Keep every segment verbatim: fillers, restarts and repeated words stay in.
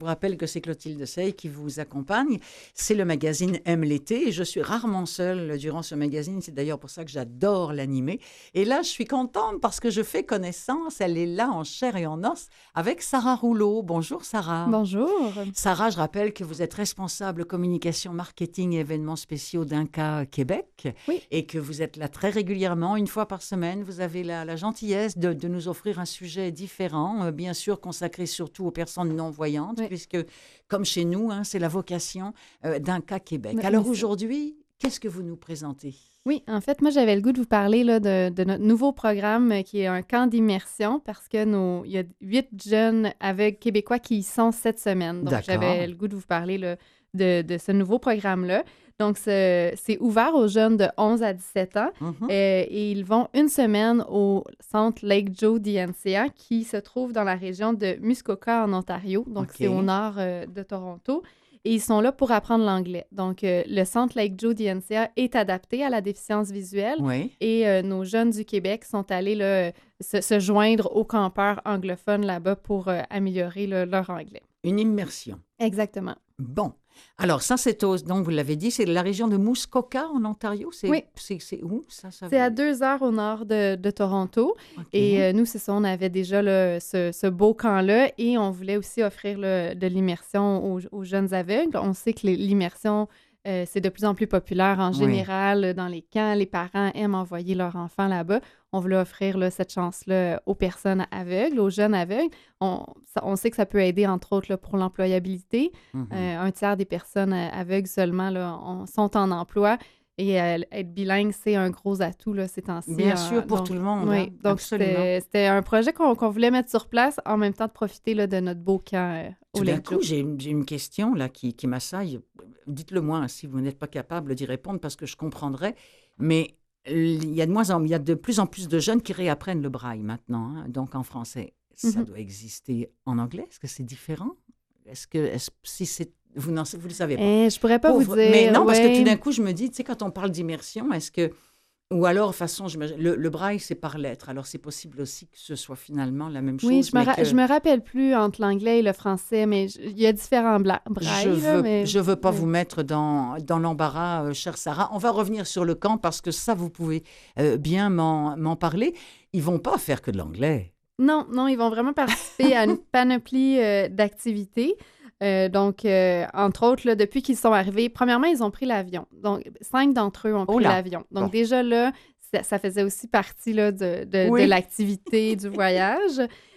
Je vous rappelle que c'est Clotilde Sey qui vous accompagne. C'est le magazine Aime l'été et je suis rarement seule durant ce magazine. C'est d'ailleurs pour ça que j'adore l'animer. Et là, je suis contente parce que je fais connaissance. Elle est là en chair et en os avec Sarah Rouleau. Bonjour Sarah. Bonjour. Sarah, je rappelle que vous êtes responsable communication, marketing et événements spéciaux d'Inca Québec. Oui. Et que vous êtes là très régulièrement, une fois par semaine. Vous avez la, la gentillesse de, de nous offrir un sujet différent, euh, bien sûr consacré surtout aux personnes non-voyantes. Oui. Puisque, comme chez nous, hein, c'est la vocation euh, d'Inca Québec. Oui, Alors aujourd'hui, qu'est-ce que vous nous présentez? Oui, en fait, moi, j'avais le goût de vous parler là, de, de notre nouveau programme euh, qui est un camp d'immersion parce que nos, il y a huit jeunes aveugles québécois qui y sont cette semaine. Donc, j'avais le goût de vous parler là, de, de ce nouveau programme-là. Donc, c'est, c'est ouvert aux jeunes de onze à dix-sept ans mm-hmm. euh, et ils vont une semaine au centre Lake Joe d'I N C A qui se trouve dans la région de Muskoka en Ontario. Donc, okay. c'est au nord euh, de Toronto. Et ils sont là pour apprendre l'anglais. Donc, euh, le centre Lake Joe d'I N C A est adapté à la déficience visuelle. Oui. Et euh, nos jeunes du Québec sont allés là, se, se joindre aux campeurs anglophones là-bas pour euh, améliorer là, leur anglais. Une immersion. Exactement. Bon. Alors, ça, c'est aux, donc, vous l'avez dit, c'est la région de Muskoka, en Ontario? C'est, oui. C'est, c'est où, ça? ça c'est à deux heures au nord de, de Toronto. Okay. Et euh, nous, c'est ça, on avait déjà là, ce, ce beau camp-là et on voulait aussi offrir là, de l'immersion aux, aux jeunes aveugles. On sait que les, l'immersion, euh, c'est de plus en plus populaire en général oui. dans les camps. Les parents aiment envoyer leurs enfants là-bas. On voulait offrir là, cette chance-là aux personnes aveugles, aux jeunes aveugles. On, ça, on sait que ça peut aider, entre autres, là, pour l'employabilité. Mm-hmm. Euh, un tiers des personnes aveugles seulement là, on, sont en emploi. Et euh, être bilingue, c'est un gros atout là, ces temps-ci. Bien euh, sûr, pour donc, tout le monde. Oui, hein, donc absolument. C'était, c'était un projet qu'on, qu'on voulait mettre sur place, en même temps de profiter là, de notre beau camp euh, au Tout d'un Lake coup, Joe. j'ai, j'ai une question là, qui, qui m'assaille. Dites-le moi si vous n'êtes pas capable d'y répondre parce que je comprendrai. Mais il y a de, moins en, il y a de plus en plus de jeunes qui réapprennent le braille maintenant, hein, donc en français. Ça mm-hmm. doit exister en anglais. Est-ce que c'est différent? Est-ce que est-ce, si c'est Vous ne vous le savez pas. Eh, je pourrais pas Pauvre. vous dire. Mais non, ouais. parce que tout d'un coup, je me dis, tu sais, quand on parle d'immersion, est-ce que... Ou alors, de toute façon, je me... le, le braille, c'est par lettres. Alors, c'est possible aussi que ce soit finalement la même chose. Oui, je me, ra- que... je me rappelle plus entre l'anglais et le français, mais il y a différents bla- brailles. Je veux, là, mais... je veux pas oui. vous mettre dans, dans l'embarras, euh, chère Sarah. On va revenir sur le camp parce que ça, vous pouvez euh, bien m'en, m'en parler. Ils vont pas faire que de l'anglais. Non, non, ils vont vraiment participer à une panoplie euh, d'activités. Euh, donc, euh, entre autres, là, depuis qu'ils sont arrivés, premièrement, ils ont pris l'avion. Donc, cinq d'entre eux ont pris oh l'avion. Donc, bon. déjà là, ça, ça faisait aussi partie là, de, de, oui. de l'activité du voyage.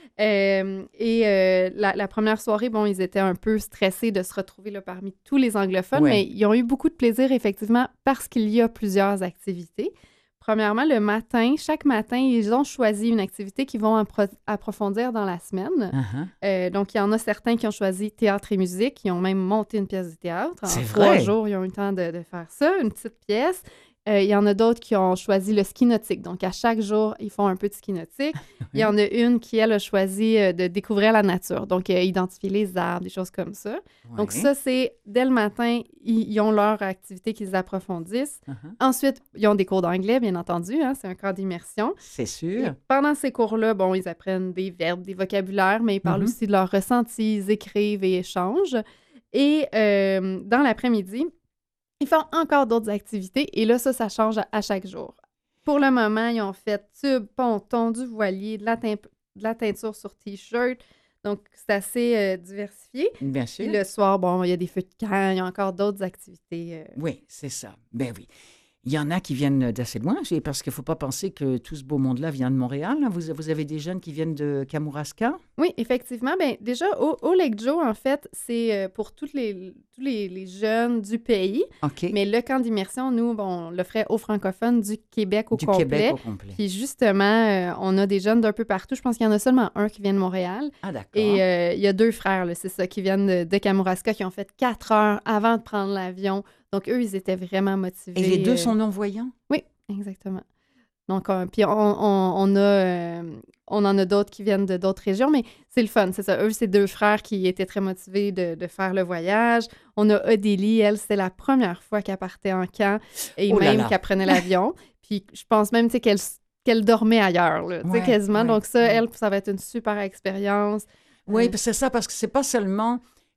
Euh, et euh, la, la première soirée, bon, ils étaient un peu stressés de se retrouver là, parmi tous les anglophones, oui. mais ils ont eu beaucoup de plaisir, effectivement, parce qu'il y a plusieurs activités. Premièrement, le matin, chaque matin, ils ont choisi une activité qu'ils vont appro- approfondir dans la semaine. Uh-huh. Euh, donc, il y en a certains qui ont choisi théâtre et musique, qui ont même monté une pièce de théâtre. En C'est trois vrai. jours, ils ont eu le temps de, de faire ça, une petite pièce. Euh, il y en a d'autres qui ont choisi le ski nautique. Donc, à chaque jour, ils font un peu de ski nautique. Il y en a une qui, elle, a choisi euh, de découvrir la nature. Donc, euh, identifier les arbres, des choses comme ça. Ouais. Donc, ça, c'est dès le matin, ils, ils ont leur activité qu'ils approfondissent. Uh-huh. Ensuite, ils ont des cours d'anglais, bien entendu. Hein, c'est un camp d'immersion. C'est sûr. Et pendant ces cours-là, bon, ils apprennent des verbes, des vocabulaires, mais ils parlent uh-huh. aussi de leurs ressentis, ils écrivent et échangent. Et euh, dans l'après-midi, ils font encore d'autres activités et là, ça, ça change à, à chaque jour. Pour le moment, ils ont fait tube, ponton, du voilier, de la, teint- de la teinture sur T-shirt. Donc, c'est assez euh, diversifié. Bien sûr. Et le soir, bon, il y a des feux de camp, il y a encore d'autres activités. Euh... Oui, c'est ça. Ben oui. Il y en a qui viennent d'assez loin, parce qu'il ne faut pas penser que tout ce beau monde-là vient de Montréal. Vous, vous avez des jeunes qui viennent de Kamouraska? Oui, effectivement. Bien, déjà, au, au Lake Joe, en fait, c'est pour toutes les, tous les, les jeunes du pays. OK. Mais le camp d'immersion, nous, bon, on l'offrait aux francophones du Québec au du complet. Québec au complet. Puis justement, euh, on a des jeunes d'un peu partout. Je pense qu'il y en a seulement un qui vient de Montréal. Ah, d'accord. Et euh, il y a deux frères, là, c'est ça, qui viennent de, de Kamouraska, qui ont fait quatre heures avant de prendre l'avion. Donc, eux, ils étaient vraiment motivés. Et les deux sont non-voyants? Oui, exactement. Donc, euh, puis on, on, on, a, euh, on en a d'autres qui viennent de d'autres régions, mais c'est le fun, c'est ça. Eux, c'est deux frères qui étaient très motivés de, de faire le voyage. On a Odélie, elle, c'était la première fois qu'elle partait en camp et oh même là là. qu'elle prenait l'avion. Puis je pense même, tu sais, qu'elle, qu'elle dormait ailleurs, là, tu sais, ouais, quasiment. Ouais, Donc ça, ouais. elle, ça va être une super expérience. Oui, euh, c'est ça, parce que c'est pas seulement...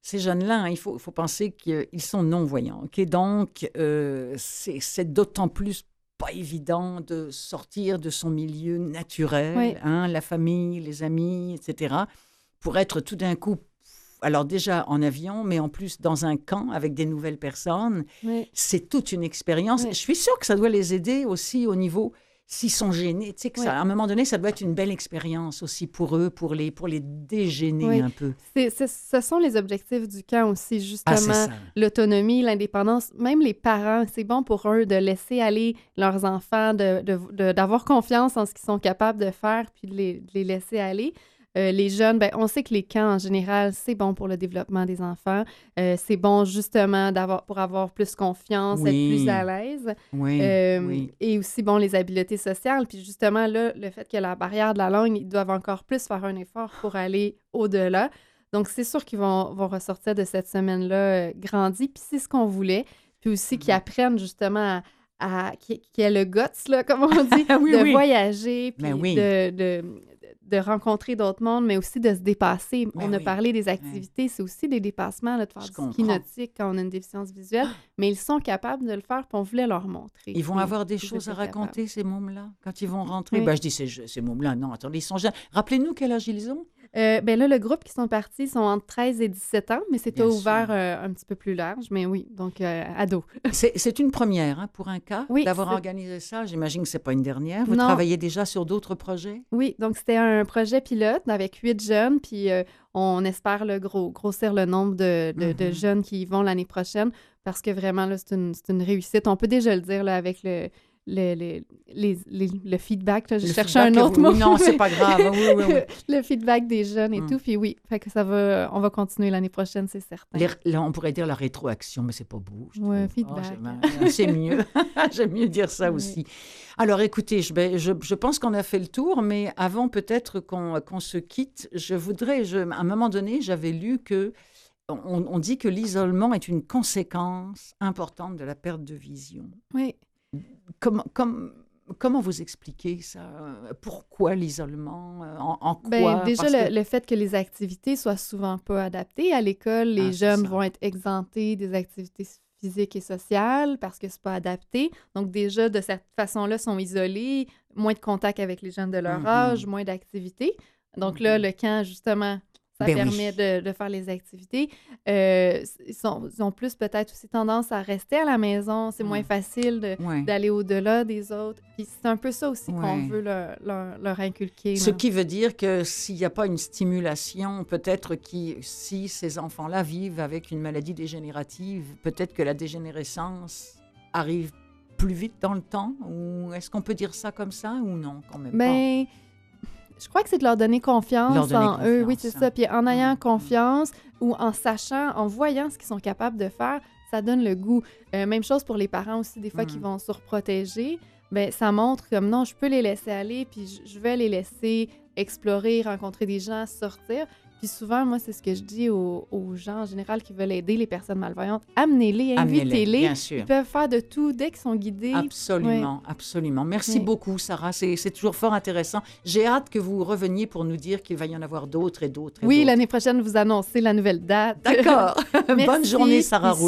ces jeunes-là, hein, il faut, il faut penser qu'ils sont non-voyants. Okay? Donc, euh, c'est, c'est d'autant plus pas évident de sortir de son milieu naturel, oui. hein, la famille, les amis, et cetera, pour être tout d'un coup, alors déjà en avion, mais en plus dans un camp avec des nouvelles personnes. Oui. C'est toute une expérience. Oui. Je suis sûre que ça doit les aider aussi au niveau... S'ils sont gênés, tu sais, que oui. ça, à un moment donné, ça doit être une belle expérience aussi pour eux, pour les, pour les dégêner oui. un peu. C'est, c'est, ce sont les objectifs du camp aussi, justement, ah, l'autonomie, l'indépendance. Même les parents, c'est bon pour eux de laisser aller leurs enfants, de, de, de, d'avoir confiance en ce qu'ils sont capables de faire, puis de les, de les laisser aller. Euh, les jeunes, ben, on sait que les camps, en général, c'est bon pour le développement des enfants. Euh, c'est bon, justement, d'avoir, pour avoir plus confiance, oui. être plus à l'aise. Oui, euh, oui. Et aussi, bon, les habiletés sociales. Puis justement, là, le fait que la barrière de la langue, ils doivent encore plus faire un effort pour aller au-delà. Donc, c'est sûr qu'ils vont, vont ressortir de cette semaine-là euh, grandis. Puis c'est ce qu'on voulait. Puis aussi mm-hmm. qu'ils apprennent, justement, à... à qu'il y ait le guts, là, comme on dit, oui, de oui. voyager, puis oui. de... de de rencontrer d'autres mondes, mais aussi de se dépasser. Mais on a oui. parlé des activités, oui. c'est aussi des dépassements, là, de faire Je du ski nautique quand on a une déficience visuelle, mais ils sont capables de le faire, puis on voulait leur montrer. Ils vont avoir des choses à raconter, capables. Ces mômes-là, quand ils vont rentrer. Oui. Ben, je dis ces, ces mômes-là, non, attendez, ils sont jeunes. Rappelez-nous quel âge ils ont? Euh, ben là, le groupe qui sont partis sont entre treize et dix-sept ans, mais c'était Bien ouvert euh, un petit peu plus large, mais oui, donc euh, ados. c'est, c'est une première hein, pour un cas oui, d'avoir c'est... organisé ça. J'imagine que ce n'est pas une dernière. Vous non. travaillez déjà sur d'autres projets? Oui, donc c'était un projet pilote avec huit jeunes, puis euh, on espère le gros, grossir le nombre de, de, mm-hmm. de jeunes qui y vont l'année prochaine, parce que vraiment, là, c'est une, c'est une réussite. On peut déjà le dire là, avec le... Le, le, les, les, le feedback, là, je cherchais un autre mot. Oui, non, c'est pas grave. Oui, oui, oui. Le feedback des jeunes et mm. tout. Puis oui, fait que ça va, on va continuer l'année prochaine, c'est certain. Les, là, on pourrait dire la rétroaction, mais c'est pas beau. Oui, feedback. Oh, c'est mieux. J'aime mieux dire ça oui. aussi. Alors, écoutez, je, je, je pense qu'on a fait le tour, mais avant peut-être qu'on, qu'on se quitte, je voudrais, je, à un moment donné, j'avais lu que on, on dit que l'isolement est une conséquence importante de la perte de vision. Oui. Comment, comme, comment vous expliquez ça? Pourquoi l'isolement? En, en quoi? Bien, déjà, Parce le, que... le fait que les activités soient souvent pas adaptées. À l'école, les ah, jeunes vont être exemptés des activités physiques et sociales parce que c'est pas adapté. Donc déjà, de cette façon-là, sont isolés, moins de contact avec les jeunes de leur mm-hmm. âge, moins d'activités. Donc mm-hmm. là, le camp, justement... Ça ben permet oui. de, de faire les activités. Euh, ils, sont, ils ont plus peut-être aussi tendance à rester à la maison. C'est mmh. moins facile de, ouais. d'aller au-delà des autres. Puis c'est un peu ça aussi ouais. qu'on veut leur, leur, leur inculquer. Ce là. qui veut dire que s'il n'y a pas une stimulation, peut-être que si ces enfants-là vivent avec une maladie dégénérative, peut-être que la dégénérescence arrive plus vite dans le temps. Ou est-ce qu'on peut dire ça comme ça ou non, quand même ben, pas? Je crois que c'est de leur donner confiance leur donner en confiance, eux. Oui, c'est hein. ça. Puis en ayant mmh. confiance ou en sachant, en voyant ce qu'ils sont capables de faire, ça donne le goût. Euh, même chose pour les parents aussi, des fois, mmh. qui vont surprotéger. Bien, ça montre comme non, je peux les laisser aller, puis je vais les laisser explorer, rencontrer des gens, sortir. Puis souvent, moi, c'est ce que je dis aux, aux gens en général qui veulent aider les personnes malvoyantes. Amenez-les, invitez-les. Amenez-les, bien sûr. Ils peuvent faire de tout dès qu'ils sont guidés. Absolument, ouais. absolument. Merci ouais. beaucoup, Sarah. C'est, c'est toujours fort intéressant. J'ai hâte que vous reveniez pour nous dire qu'il va y en avoir d'autres et d'autres et oui, d'autres. L'année prochaine, vous annoncez la nouvelle date. D'accord. Bonne journée, Sarah Roulin.